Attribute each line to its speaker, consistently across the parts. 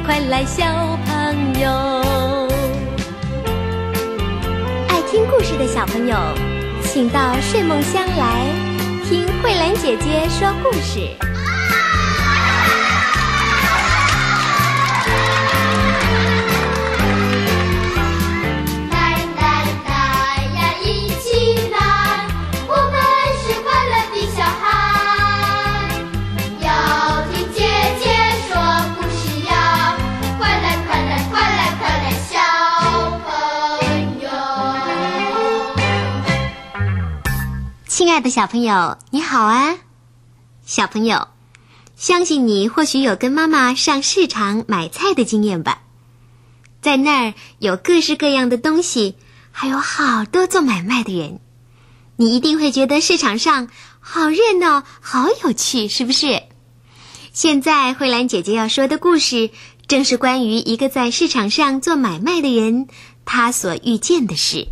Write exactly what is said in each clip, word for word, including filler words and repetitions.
Speaker 1: 快来小朋友。爱听故事的小朋友，请到睡梦乡来听慧兰姐姐说故事。亲爱的小朋友，你好啊！小朋友，相信你或许有跟妈妈上市场买菜的经验吧？在那儿有各式各样的东西，还有好多做买卖的人，你一定会觉得市场上好热闹，好有趣，是不是？现在慧兰姐姐要说的故事，正是关于一个在市场上做买卖的人，他所遇见的事。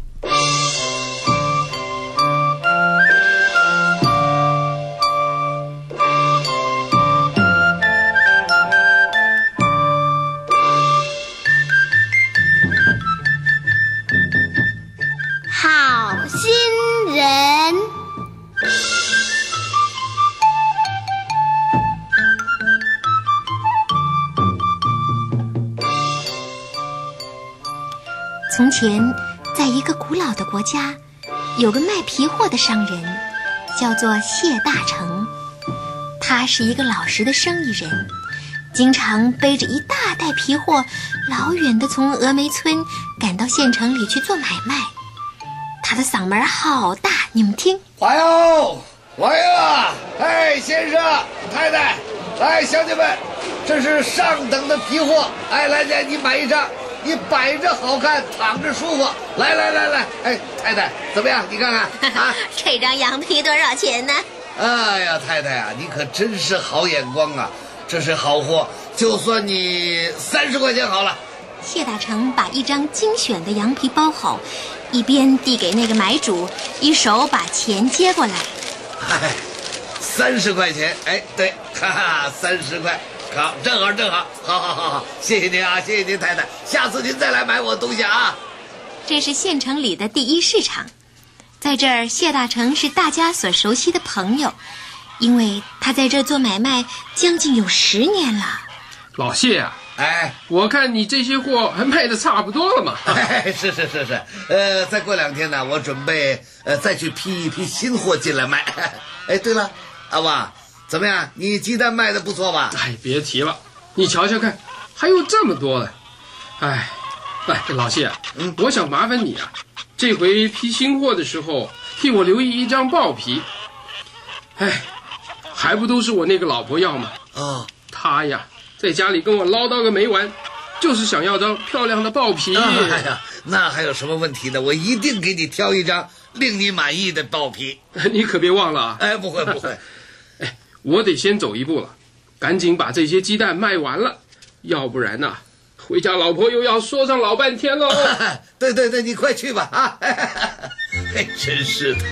Speaker 1: 从前，在一个古老的国家，有个卖皮货的商人，叫做谢大成。他是一个老实的生意人，经常背着一大袋皮货，老远地从峨眉村赶到县城里去做买卖。他的嗓门好大，你们听。
Speaker 2: 来哟，来呀！哎，先生、太太，来，乡亲们，这是上等的皮货。哎，来来，你买一张。你摆着好看，躺着舒服。来来来来，哎，太太怎么样？你看看啊，
Speaker 1: 这张羊皮多少钱呢？
Speaker 2: 哎呀，太太啊，你可真是好眼光啊！这是好货，就算你三十块钱好了。
Speaker 1: 谢大成把一张精选的羊皮包好，一边递给那个买主，一手把钱接过来。
Speaker 2: 哎，三十块钱，哎，对，哈哈，三十块。好，正好正好，好好好好，谢谢您啊，谢谢您太太，下次您再来买我东西啊。
Speaker 1: 这是县城里的第一市场，在这儿谢大成是大家所熟悉的朋友，因为他在这儿做买卖将近有十年了。
Speaker 3: 老谢啊，
Speaker 2: 哎，
Speaker 3: 我看你这些货还卖的差不多了嘛。
Speaker 2: 哎，是是是是，呃，再过两天呢，我准备呃再去批一批新货进来卖。哎，对了，阿旺。怎么样？你鸡蛋卖的不错吧？
Speaker 3: 哎，别提了，你瞧瞧看，还有这么多的。哎，哎，老谢，嗯，我想麻烦你啊，这回批新货的时候，替我留意一张报皮。哎，还不都是我那个老婆要吗？
Speaker 2: 哦，
Speaker 3: 她呀，在家里跟我唠叨个没完，就是想要张漂亮的报皮。
Speaker 2: 哎呀，那还有什么问题呢？我一定给你挑一张令你满意的报皮。
Speaker 3: 你可别忘了啊！
Speaker 2: 哎，不会不会。
Speaker 3: 我得先走一步了，赶紧把这些鸡蛋卖完了，要不然呢、啊，回家老婆又要说上老半天喽。
Speaker 2: 对对对，你快去吧啊！哎，真是的。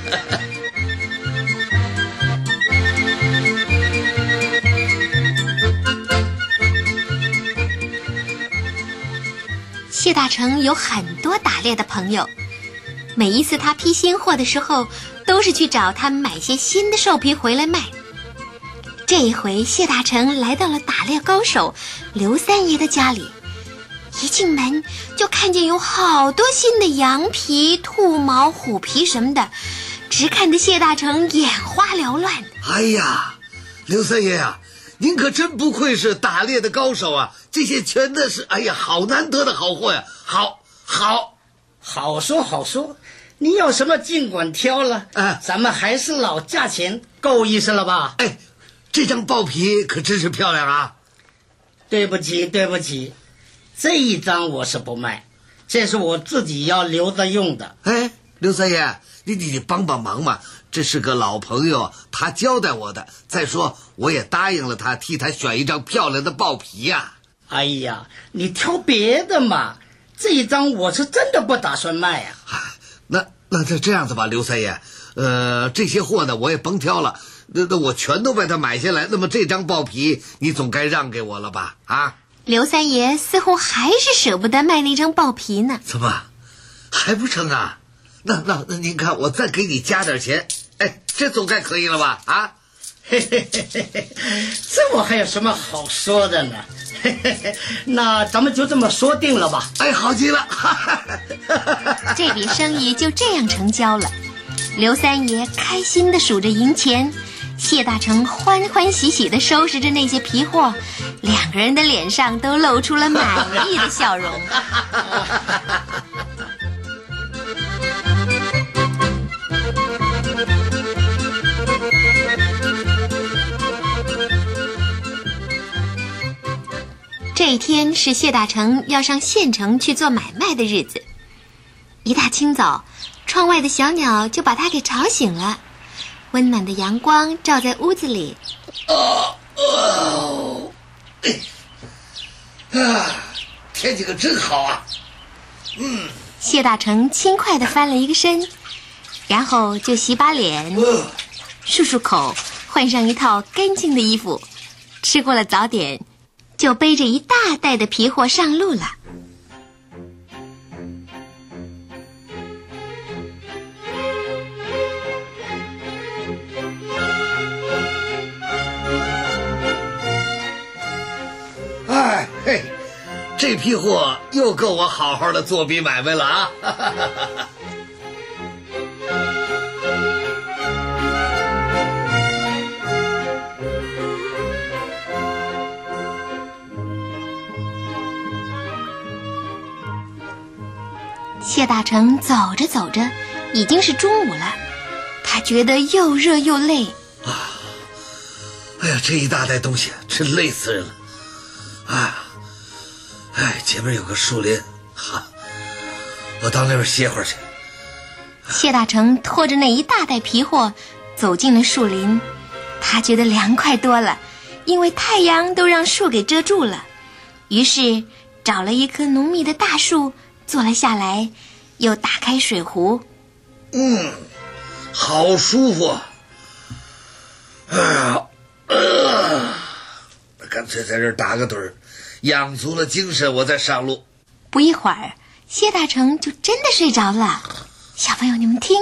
Speaker 1: 谢大成有很多打猎的朋友，每一次他批新货的时候，都是去找他们买些新的兽皮回来卖。这一回，谢大成来到了打猎高手刘三爷的家里，一进门就看见有好多新的羊皮、兔毛、虎皮什么的，直看得谢大成眼花缭乱。
Speaker 2: 哎呀，刘三爷啊，您可真不愧是打猎的高手啊！这些全都是，哎呀，好难得的好货呀！好，好，
Speaker 4: 好说好说，你有什么尽管挑了，
Speaker 2: 啊，
Speaker 4: 咱们还是老价钱，够意思了吧？
Speaker 2: 哎。这张报皮可真是漂亮啊！
Speaker 4: 对不起，对不起，这一张我是不卖，这是我自己要留着用的。
Speaker 2: 哎，刘三爷，你你帮帮忙嘛！这是个老朋友，他交代我的。再说，我也答应了他，替他选一张漂亮的报皮呀、
Speaker 4: 啊。哎呀，你挑别的嘛，这一张我是真的不打算卖呀、
Speaker 2: 啊。那那就这样子吧，刘三爷，呃，这些货呢，我也甭挑了。那那我全都把它买下来，那么这张报皮你总该让给我了吧？啊，
Speaker 1: 刘三爷似乎还是舍不得卖那张豹皮呢。
Speaker 2: 怎么还不成啊？那那那您看，我再给你加点钱，哎，这总该可以了吧？啊，
Speaker 4: 嘿嘿嘿嘿嘿，这我还有什么好说的呢？嘿嘿嘿，那咱们就这么说定了吧？
Speaker 2: 哎，好极了。
Speaker 1: 这笔生意就这样成交了。刘三爷开心地数着银钱，谢大成欢欢喜喜地收拾着那些皮货，两个人的脸上都露出了满意的笑容。这一天是谢大成要上县城去做买卖的日子。一大清早，窗外的小鸟就把他给吵醒了。温暖的阳光照在屋子里。
Speaker 2: 哦哦，哎，啊，天气可真好啊！嗯。
Speaker 1: 谢大成轻快地翻了一个身，然后就洗把脸，
Speaker 2: 呃、
Speaker 1: 漱漱口，换上一套干净的衣服，吃过了早点，就背着一大袋的皮货上路了。
Speaker 2: 哎嘿，这批货又够我好好的做笔买卖了啊！
Speaker 1: 谢大成走着走着，已经是中午了，他觉得又热又累
Speaker 2: 啊！哎呀，这一大袋东西真累死人了！啊，哎，前面有个树林，哈，我到那边歇会儿去。
Speaker 1: 谢大成拖着那一大袋皮货走进了树林，他觉得凉快多了，因为太阳都让树给遮住了。于是找了一棵浓密的大树坐了下来，又打开水壶。
Speaker 2: 嗯，好舒服。哎呀，呃干脆在这儿打个盹儿，养足了精神，我再上路。
Speaker 1: 不一会儿，谢大成就真的睡着了。小朋友，你们听，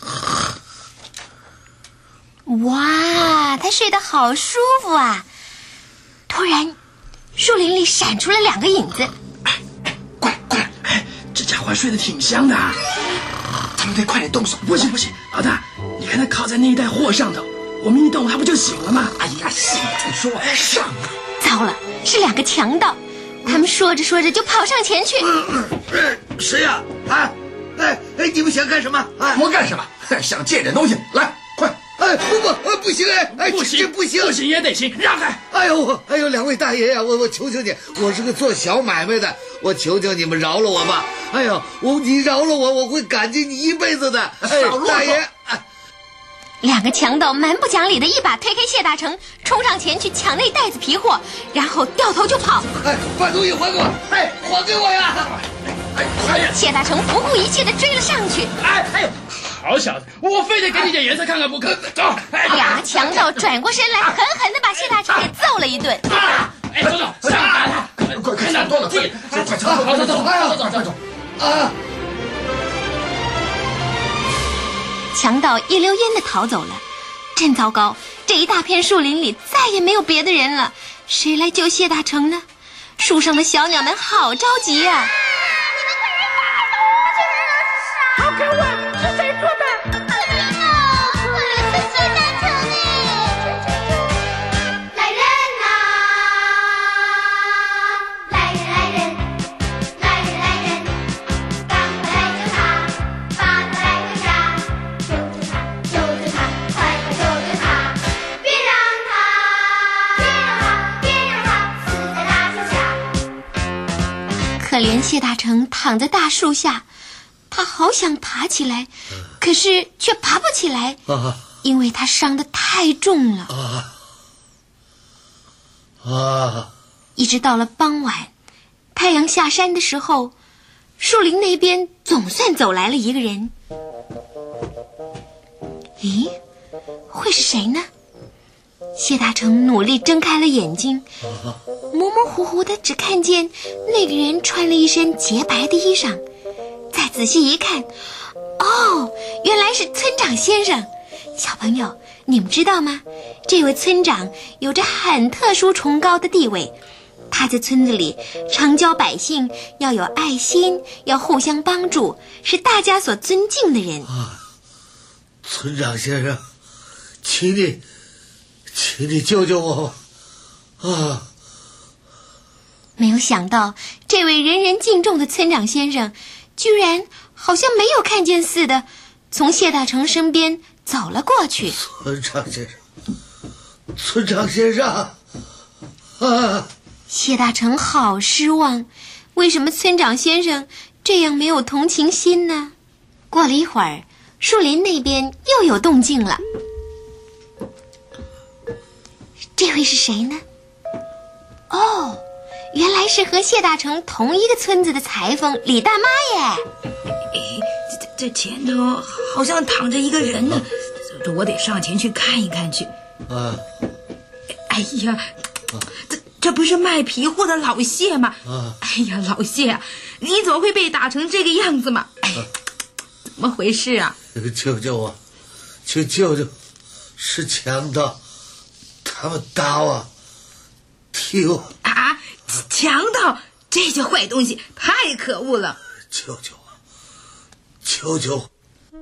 Speaker 1: 哇，他睡得好舒服啊！突然，树林里闪出了两个影子。
Speaker 5: 哎，快快，哎，这家伙睡得挺香的啊！咱们得快点动手。不行不行，老大，你看他靠在那一袋货上头，我们一动他不就醒了吗？哎呀，醒再说，上啊！
Speaker 1: 糟了，是两个强盗，他们说着说着就跑上前去。
Speaker 2: 嗯嗯、谁呀？啊？哎哎，你们想干什么？啊，
Speaker 5: 我干什么？想借点东西，来，快！
Speaker 2: 哎，不不，不行哎，哎，
Speaker 5: 不行
Speaker 2: 不行，
Speaker 5: 不行也得行，让开！
Speaker 2: 哎呦，哎呦，两位大爷呀，我我求求你，我是个做小买卖的，我求求你们饶了我吧！哎呦，我你饶了我，我会感激你一辈子的。哎，大爷。
Speaker 1: 两个强盗蛮不讲理的一把推开谢大成，冲上前去抢那袋子皮货，然后掉头就跑。
Speaker 2: 哎，把东西还给我！哎，还给我呀！
Speaker 5: 哎，哎呀！
Speaker 1: 谢大成不顾一切的追了上去。
Speaker 5: 哎哎呦，好小子，我非得给你点颜色看看不可！走！哎，
Speaker 1: 两个强盗转过身来，狠狠的把谢大成给揍了一顿。
Speaker 5: 啊！哎，走走，上打他！快快，看多了，快快快，走走走走走走走走！
Speaker 2: 啊！
Speaker 1: 强盗一溜烟地逃走了，真糟糕！这一大片树林里再也没有别的人了，谁来救谢大成呢？树上的小鸟们好着急呀、啊！
Speaker 6: 好可恶！是谁做的？可怜啊，可怜的谢大成哎！来人呐！来人来人，来人来人，赶快来救他，把他带回家。救救他，救救他，快快救救他！别让他，别让他，别让他死在大树下。
Speaker 1: 可怜谢大成躺在大树下，他好想爬起来，可是却爬不起来，
Speaker 2: 啊、
Speaker 1: 因为他伤得太重了。
Speaker 2: 啊啊！
Speaker 1: 一直到了傍晚，太阳下山的时候，树林那边总算走来了一个人。咦，会是谁呢？谢大成努力睁开了眼睛，模模模糊糊的只看见那个人穿了一身洁白的衣裳，再仔细一看，哦，原来是村长先生。小朋友，你们知道吗？这位村长有着很特殊崇高的地位，他在村子里常教百姓要有爱心，要互相帮助，是大家所尊敬的人。
Speaker 2: 啊，村长先生，请你，请你救救我吧！啊！
Speaker 1: 没有想到，这位人人敬重的村长先生，居然好像没有看见似的，从谢大成身边走了过去。
Speaker 2: 村长先生，村长先生，啊！
Speaker 1: 谢大成好失望，为什么村长先生这样没有同情心呢？过了一会儿，树林那边又有动静了。这位是谁呢？哦，原来是和谢大成同一个村子的裁缝李大妈耶。
Speaker 7: 这这前头好像躺着一个人呢，这我得上前去看一看去。
Speaker 2: 啊！
Speaker 7: 哎呀，这这不是卖皮货的老谢吗？
Speaker 2: 啊！
Speaker 7: 哎呀，老谢啊，你怎么会被打成这个样子嘛？哎，怎么回事啊？
Speaker 2: 救救我！求救救！是强盗，他们打我，踢我！
Speaker 7: 啊！强盗，这些坏东西太可恶了！
Speaker 2: 救救我！救救我！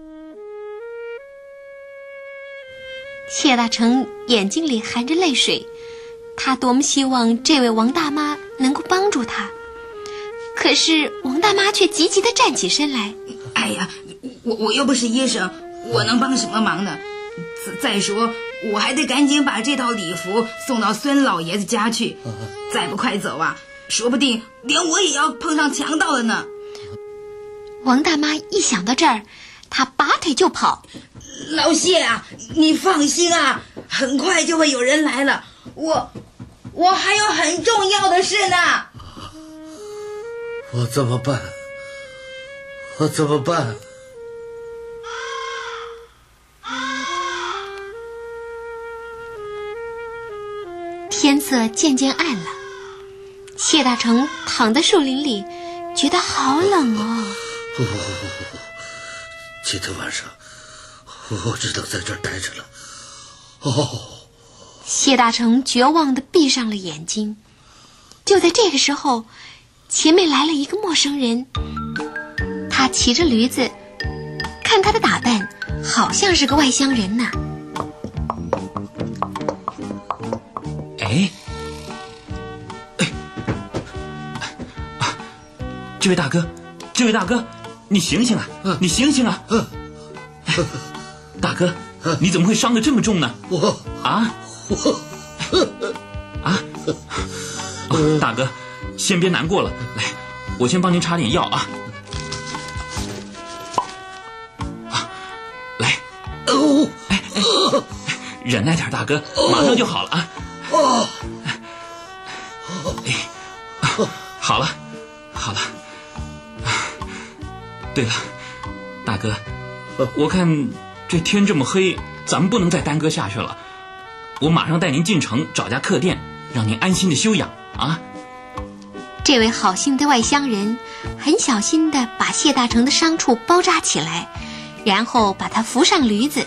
Speaker 1: 谢大成眼睛里含着泪水，他多么希望这位王大妈能够帮助他，可是王大妈却急急地站起身来。
Speaker 7: 哎呀，我我又不是医生，我能帮什么忙呢？再说我还得赶紧把这套礼服送到孙老爷子家去，再不快走啊，说不定连我也要碰上强盗了呢。
Speaker 1: 王大妈一想到这儿，她拔腿就跑。
Speaker 7: 老谢啊，你放心啊，很快就会有人来了，我我还有很重要的事呢。
Speaker 2: 我怎么办？我怎么办？
Speaker 1: 天色渐渐暗了，谢大成躺在树林里，觉得好冷哦。
Speaker 2: 不不不不不，今天晚上我只能在这儿待着了。哦，
Speaker 1: 谢大成绝望地闭上了眼睛。就在这个时候，前面来了一个陌生人，他骑着驴子，看他的打扮，好像是个外乡人呐。
Speaker 5: 哎，哎，啊，这位大哥，这位大哥，你醒醒啊！
Speaker 2: 嗯、
Speaker 5: 你醒醒啊！
Speaker 2: 嗯、
Speaker 5: 大哥，你怎么会伤得这么重呢？
Speaker 2: 我
Speaker 5: 啊，
Speaker 2: 我
Speaker 5: 啊，哦，大哥，先别难过了，来，我先帮您插点药啊。啊，来，
Speaker 2: 哦，
Speaker 5: 哎哎，忍耐点，大哥，马上就好了啊。
Speaker 2: 哦，
Speaker 5: 哎，好了，好了。对了，大哥，我看这天这么黑，咱们不能再耽搁下去了。我马上带您进城找家客店，让您安心的休养啊。
Speaker 1: 这位好心的外乡人很小心地把谢大成的伤处包扎起来，然后把他扶上驴子。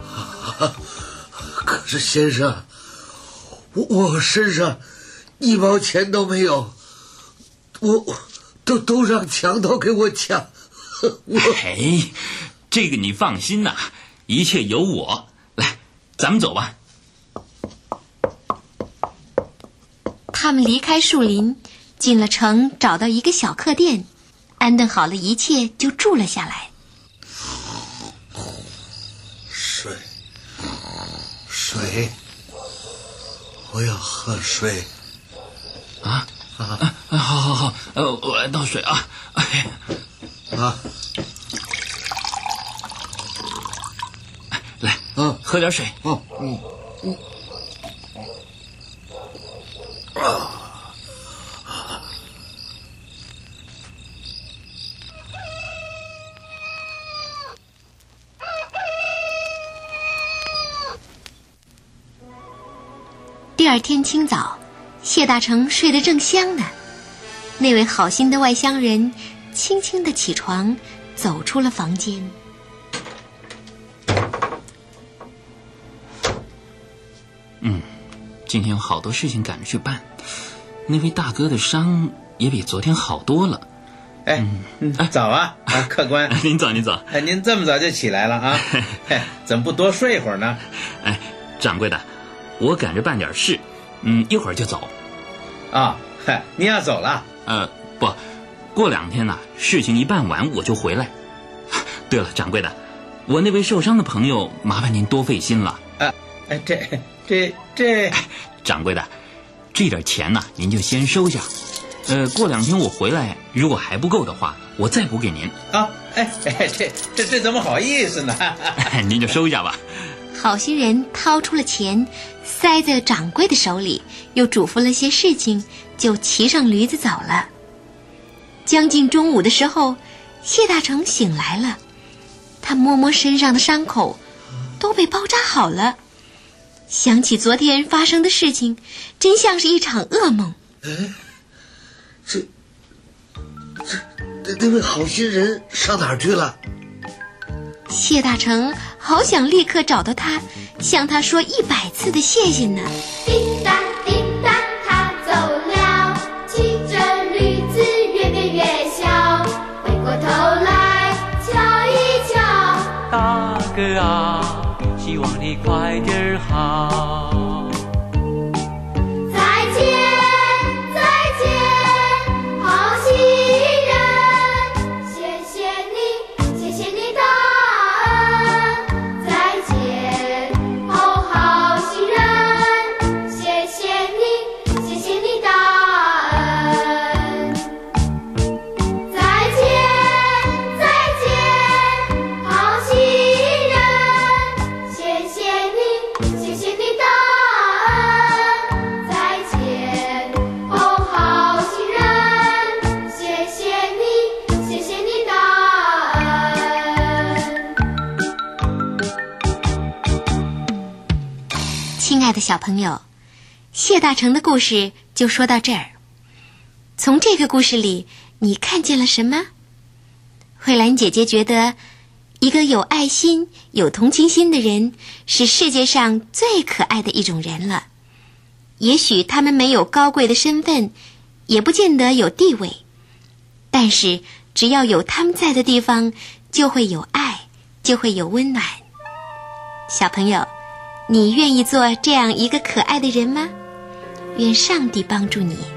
Speaker 2: 可是先生，我我身上一毛钱都没有，我都都让强盗给我抢。我
Speaker 5: 哎，这个你放心呐、啊，一切有我。来，咱们走吧。
Speaker 1: 他们离开树林，进了城，找到一个小客店，安顿好了一切，就住了下来。
Speaker 2: 水，水，我要喝水。
Speaker 5: 啊啊啊！好好好，呃，我来倒水啊。哎。
Speaker 2: 啊，
Speaker 5: 来，
Speaker 2: 嗯，
Speaker 5: 喝点水。
Speaker 2: 嗯嗯嗯。啊！
Speaker 1: 第二天清早， 谢大成睡得正香呢，那位好心的外乡人轻轻地起床，走出了房间。
Speaker 8: 嗯，今天有好多事情赶着去办，那位大哥的伤也比昨天好多了。
Speaker 9: 哎，嗯、早啊，啊，客官，
Speaker 8: 您早，您早。
Speaker 9: 哎，您这么早就起来了啊？怎么不多睡一会儿呢？
Speaker 8: 哎，掌柜的，我赶着办点事，嗯，一会儿就走。
Speaker 9: 啊、哦，您要走了？
Speaker 8: 呃，不，过两天呢，事情一办完我就回来。对了，掌柜的，我那位受伤的朋友，麻烦您多费心了。
Speaker 9: 啊，哎，这这这，
Speaker 8: 哎，掌柜的，这点钱呢，您就先收下。呃，过两天我回来，如果还不够的话，我再补给您。
Speaker 9: 啊，哎哎，这这这怎么好意思呢？
Speaker 8: 您就收下吧。
Speaker 1: 好心人掏出了钱，塞在掌柜的手里，又嘱咐了些事情，就骑上驴子走了。将近中午的时候，谢大成醒来了，他摸摸身上的伤口，都被包扎好了。想起昨天发生的事情，真像是一场噩梦。
Speaker 2: 哎，这这那位好心人上哪儿去了？
Speaker 1: 谢大成好想立刻找到他，向他说一百次的谢谢呢。
Speaker 6: 滴答滴答，他走了，骑着驴子越变越小，回过头来瞧一瞧。
Speaker 10: 大哥啊，希望你快点好。
Speaker 6: 再见再见，好心人，谢谢你谢谢你的恩。再见哦好心人，谢谢你谢谢你的恩。再见再见，好心人，谢谢你谢谢你的恩。再见哦好心人，谢谢你谢谢你的恩。
Speaker 1: 亲爱的小朋友，谢大成的故事就说到这儿。从这个故事里，你看见了什么？慧兰姐姐觉得，一个有爱心、有同情心的人，是世界上最可爱的一种人了。也许他们没有高贵的身份，也不见得有地位，但是只要有他们在的地方，就会有爱，就会有温暖。小朋友，你愿意做这样一个可爱的人吗？愿上帝帮助你。